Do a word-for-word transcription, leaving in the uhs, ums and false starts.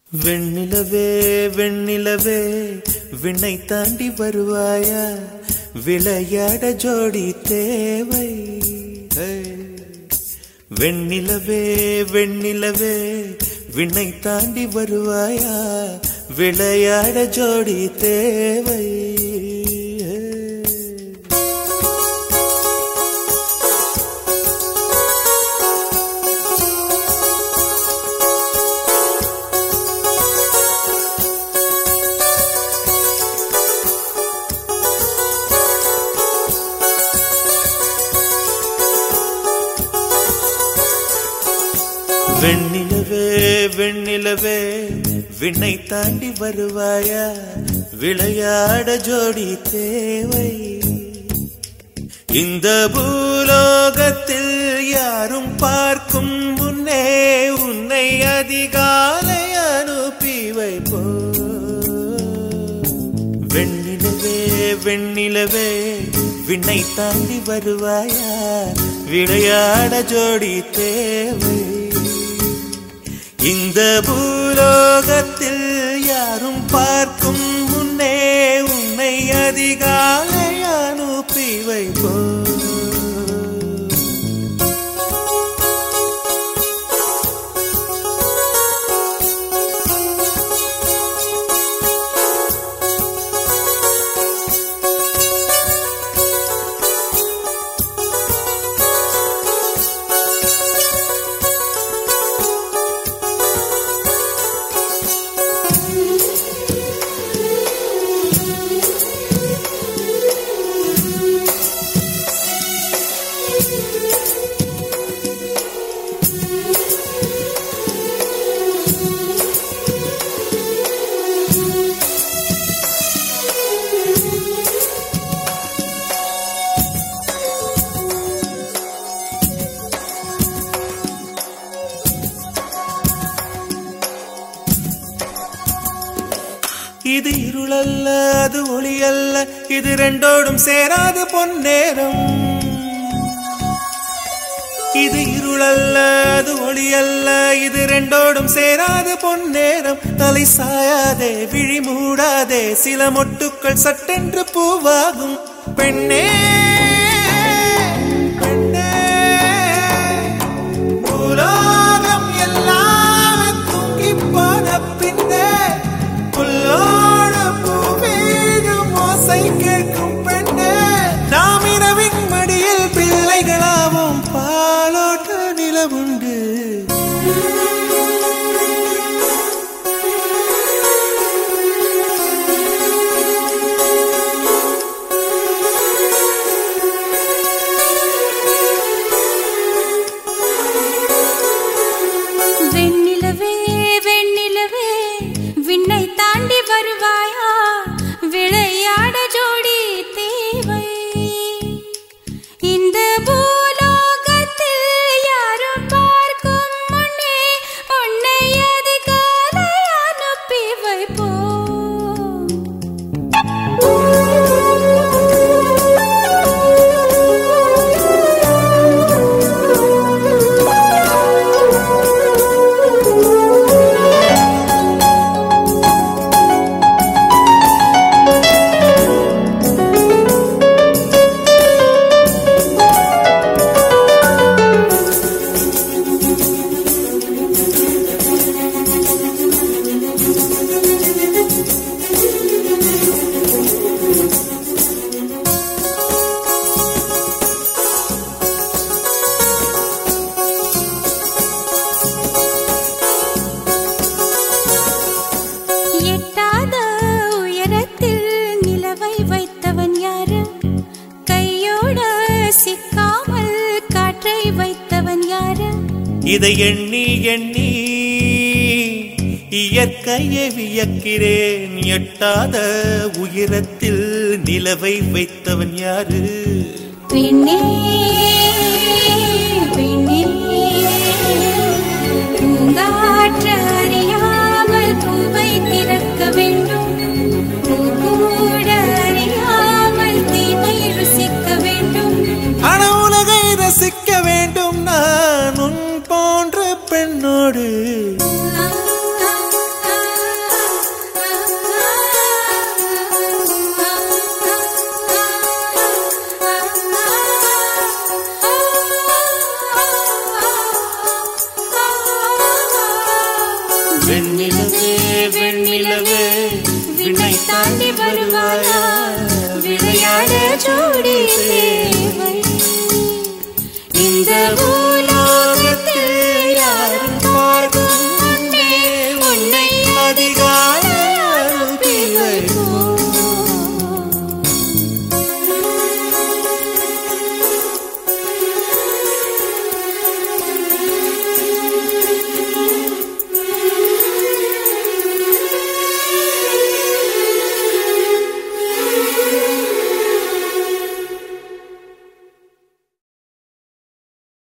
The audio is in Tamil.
வெண்ணிலவே வெண்ணிலவே விண்ணை தாண்டி வருவாயா, விளையாட ஜோடி தேவை. வெண்ணிலவே வெண்ணிலவே விண்ணை தாண்டி வருவாயா, விளையாட ஜோடி தேவை. வெண்ணிலவே வெண்ணிலவே விண்ணை தாண்டி வருவாயா, விளையாட ஜோடி தேவை. இந்த பூலோகத்தில் யாரும் பார்க்கும் முன்னே உன்னை அதிகாலை அனுப்பி வைப்போ. வெண்ணிலவே வெண்ணிலவே விண்ணை தாண்டி வருவாயா, விளையாட ஜோடி தேவை. இந்த பூலோகத்தில் யாரும் பார்க்கும் முன்னே உன்னை அதிகாலை அனுப்பி வைப்போ. இது இருளல்ல அது ஒளி அல்ல, இது ரெண்டோடும் சேராது பொன்னேரம். இது இருளல்ல அது ஒளி அல்ல, இது ரெண்டோடும் சேராது பொன்னேரம். தலை சாயாதே விழி மூடாதே, சில மொட்டுக்கள் சட்டென்று பூவாகும். பெண்ணே பெண்ணே பூலோகம் எல்லாம் தூங்கி போன பின்னே புல்லோடு பூவீடும் ஓசை கேட்கும் பெண்ணே. நாம் இரவின் மடியில் பிள்ளைகளாவும் பாலோட்ட நிலவுண்டு. வெண்ணிலவே வெண்ணிலவே விண்ணை தாண்டி வருவாயா, விளையாட ஜோடி தேவை. இந்த பூலோகத்தில் யாரும் பார்க்கும் முன்னே உன்னை அதிகாலை அனுப்பி வைப்போ. எட்டாத உயரத்தில் நிலவை வைத்தவன் யாரு, கையோட சிக்காமல் காற்றை வைத்தவன் யாரு. இதை எண்ணி எண்ணி இயற்கையை வியக்கிறேன். எட்டாத உயரத்தில் நிலவை வைத்தவன் யாரு. பெண்ணே பெண்ணே பூங்காற்று அறியாமல் பூவை திறக்க வேண்டும், பூக்கூட அறியாமல் தீமை ருசிக்க வேண்டும். ஆனா உலகை ரசிக்க வேண்டும் நான் உன் போன்ற பெண்ணோடு. வெண்ணிலவே வெண்ணிலவே விண்ணை தாண்டி வருவாயா விளையாட ஜோடி தேவை இந்த